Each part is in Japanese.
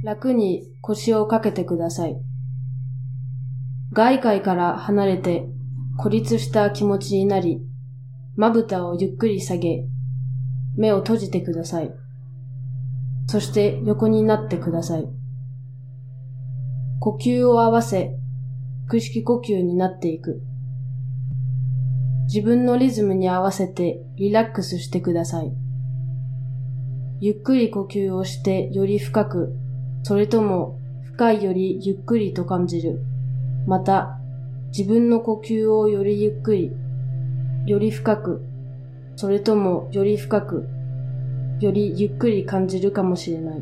楽に腰をかけてください。外界から離れて孤立した気持ちになり、まぶたをゆっくり下げ、目を閉じてください。そして横になってください。呼吸を合わせ、腹式呼吸になっていく。自分のリズムに合わせてリラックスしてください。ゆっくり呼吸をしてより深く、それとも深いよりゆっくりと感じる。また、自分の呼吸をよりゆっくり、より深く、それともより深く、よりゆっくり感じるかもしれない。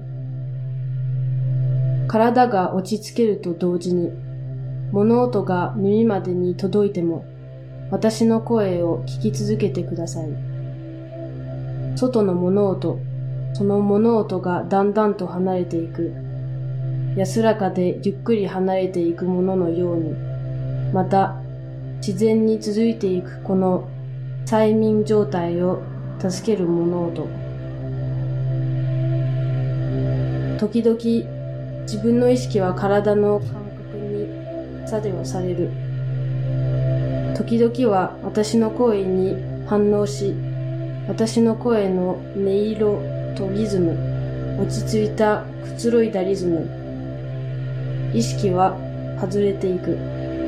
体が落ち着けると同時に、物音が耳までに届いても、私の声を聞き続けてください。外の物音、その物音がだんだんと離れていく。安らかでゆっくり離れていくもののように、また自然に続いていくこの催眠状態を助ける物音。時々自分の意識は体の感覚に作用される。時々は私の声に反応し、私の声の音色とリズム、落ち着いたくつろいだリズム、意識は外れていく。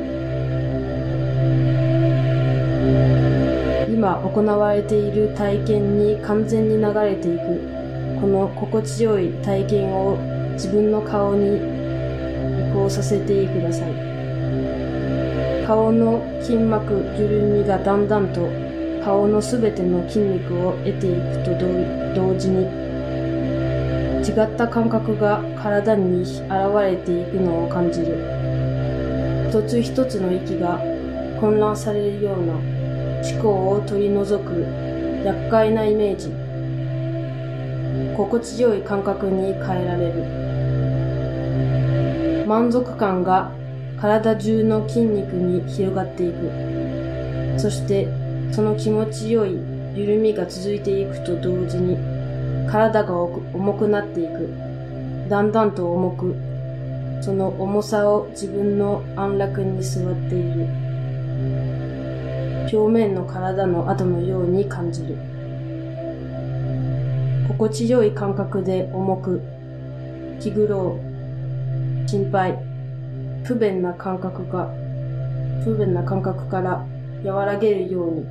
今行われている体験に完全に流れていく。この心地よい体験を自分の顔に移行させてください。顔の筋膜緩みがだんだんと顔のすべての筋肉を得ていくと同時に、違った感覚が体に現れていくのを感じる。一つ一つの息が混乱されるような思考を取り除く厄介なイメージ。心地よい感覚に変えられる。満足感が体中の筋肉に広がっていく。そしてその気持ちよい緩みが続いていくと同時に、体が重くなっていく。だんだんと重く、その重さを自分の安楽に座っている。表面の体の跡のように感じる。心地よい感覚で重く、気苦労、心配、不便な感覚から和らげるように、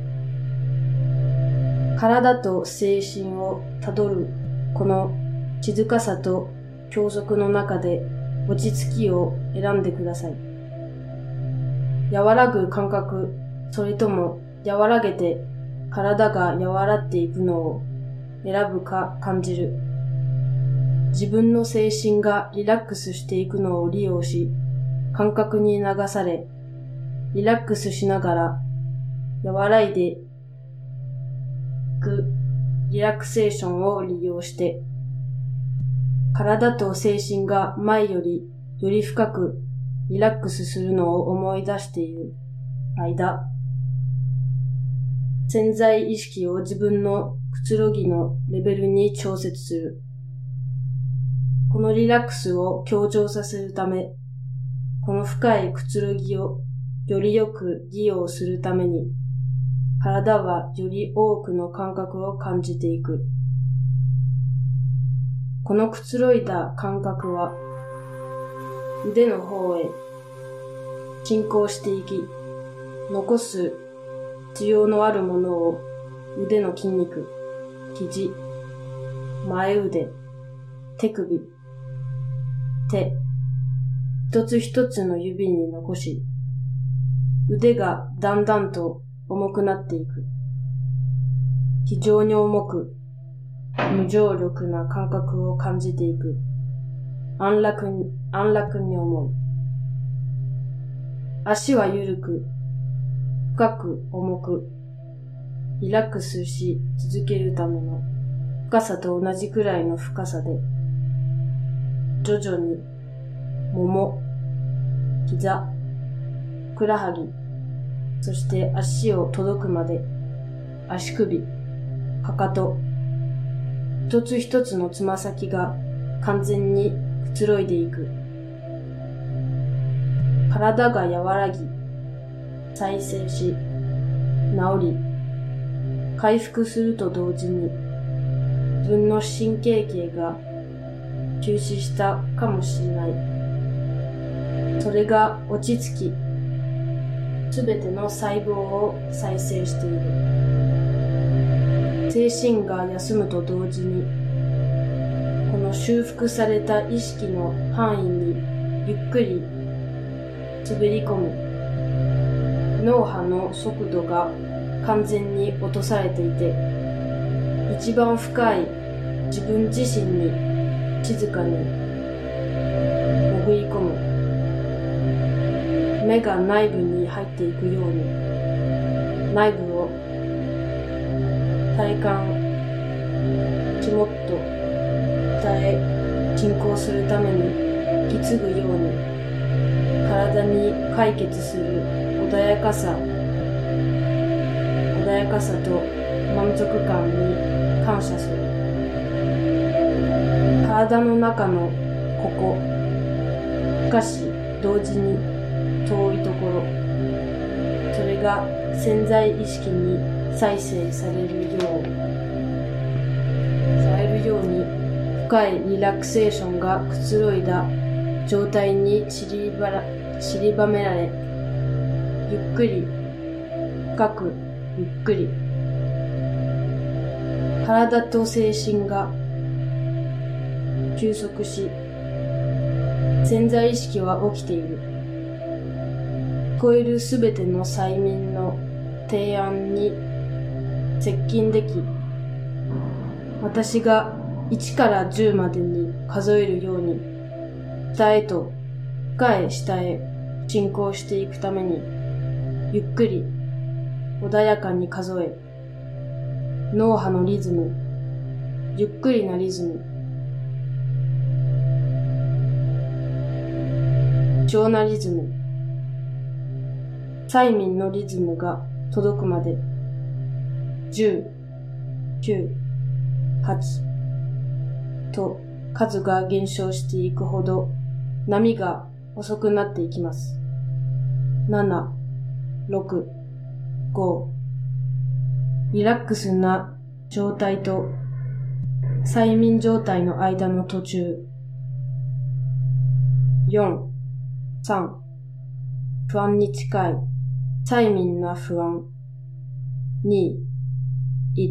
体と精神をたどるこの静かさと休息の中で落ち着きを選んでください。和らぐ感覚、それとも和らげて体が和らっていくのを選ぶか感じる。自分の精神がリラックスしていくのを利用し、感覚に流され、リラックスしながら和らいでいくリラクセーションを利用して、体と精神が前よりより深くリラックスするのを思い出している間、潜在意識を自分のくつろぎのレベルに調節する。このリラックスを強調させるため、この深いくつろぎをよりよく利用するために、体はより多くの感覚を感じていく。このくつろいだ感覚は、腕の方へ進行していき、残す必要のあるものを腕の筋肉、肘、前腕、手首、手、一つ一つの指に残し、腕がだんだんと重くなっていく。非常に重く、無重力な感覚を感じていく。安楽に思う。足は緩く、深く重く、リラックスし続けるための深さと同じくらいの深さで、徐々に、もも、膝、ふくらはぎ、そして足を届くまで、足首、かかと、一つ一つのつま先が完全にくつろいでいく。体が和らぎ、再生し、治り、回復すると同時に、自分の神経系が休止したかもしれない。それが落ち着き、すべての細胞を再生している。精神が休むと同時に、この修復された意識の範囲にゆっくり滑り込み、脳波の速度が完全に落とされていて、一番深い自分自身に静かに潜り込む。目が内部に入っていくように、内部を体感、肝っと下へ進行するために引き継ぐように、体に解決する穏やかさと満足感に感謝する。体の中のここ、しかし同時に遠いところ、それが潜在意識に再生されるように深いリラクセーションがくつろいだ状態に散りばめられ、ゆっくり、深く、ゆっくり、体と精神が休息し、潜在意識は起きている。聞こえるすべての催眠の提案に接近でき、私が1から10までに数えるように、下へと深い下へ進行していくために、ゆっくり穏やかに数え、脳波のリズム、ゆっくりなリズム、異常なリズム、催眠のリズムが届くまで、10、9、8と数が減少していくほど波が遅くなっていきます。7、6、5、リラックスな状態と催眠状態の間の途中。4、3、不安に近い催眠な不安。2、1。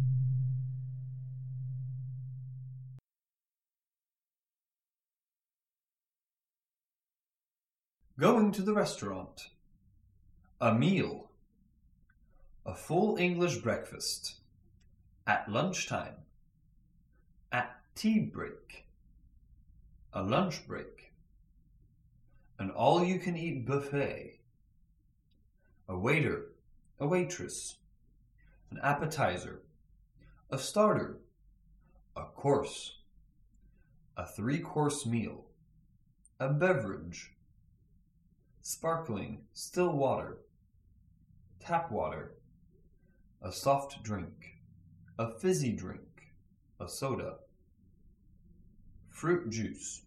Going to the restaurant. A meal. A full English breakfast. At lunchtime. At tea break. A lunch break. An all-you-can-eat buffet. A waiter, a waitress. An appetizer. A starter. A course. A 3-course meal. A beverage. Sparkling, still water. Tap water. A soft drink. A fizzy drink. A soda. Fruit juice.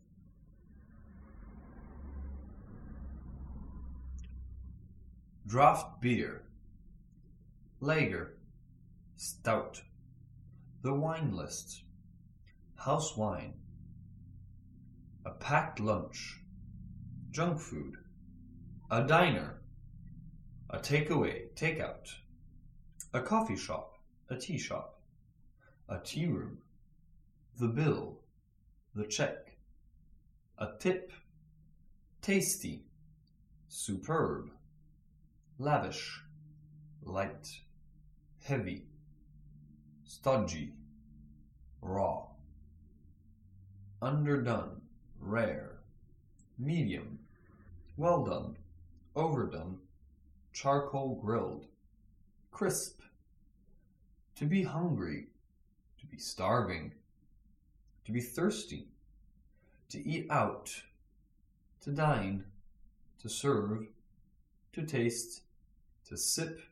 Draft beer. Lager. Stout. The wine list. House wine. A packed lunch. Junk food. A diner. A takeaway, takeout. A coffee shop. A tea shop. A tea room. The bill. The check. A tip. Tasty. Superb. Lavish. Light. Heavy. Stodgy. Raw. Underdone. Rare. Medium. Well done. Overdone. Charcoal grilled. Crisp. To be hungry. To be starving. To be thirsty. To eat out. To dine. To serve. To taste. To sip.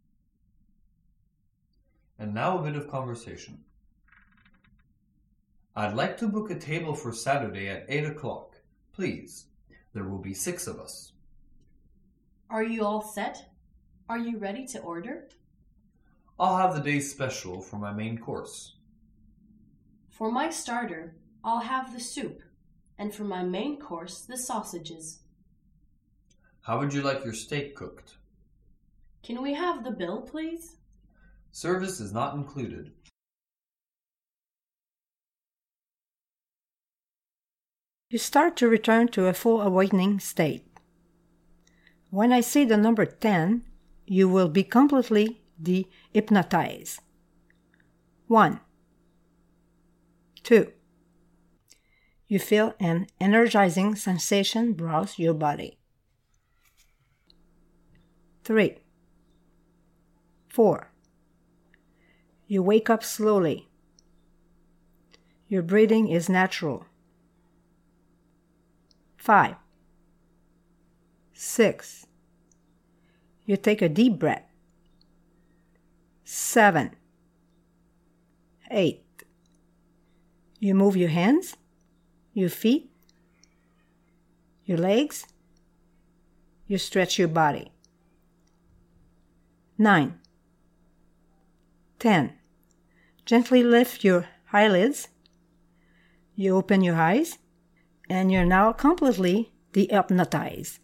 And now a bit of conversation. I'd like to book a table for Saturday at 8 o'clock. Please. There will be 6 of us. Are you all set? Are you ready to order? I'll have the day's special for my main course. For my starter, I'll have the soup, and for my main course, the sausages. How would you like your steak cooked? Can we have the bill, please? Service is not included. You start to return to a full awakening state. When I say the number 10, you will be completely de-hypnotized. 1, 2. You feel an energizing sensation browse your body. 3, 4. You wake up slowly. Your breathing is natural. 5, 6. You take a deep breath. 7, 8. You move your hands, your feet, your legs. You stretch your body. 9, 10. Gently lift your eyelids. You open your eyes, and you're now completely de-hypnotized.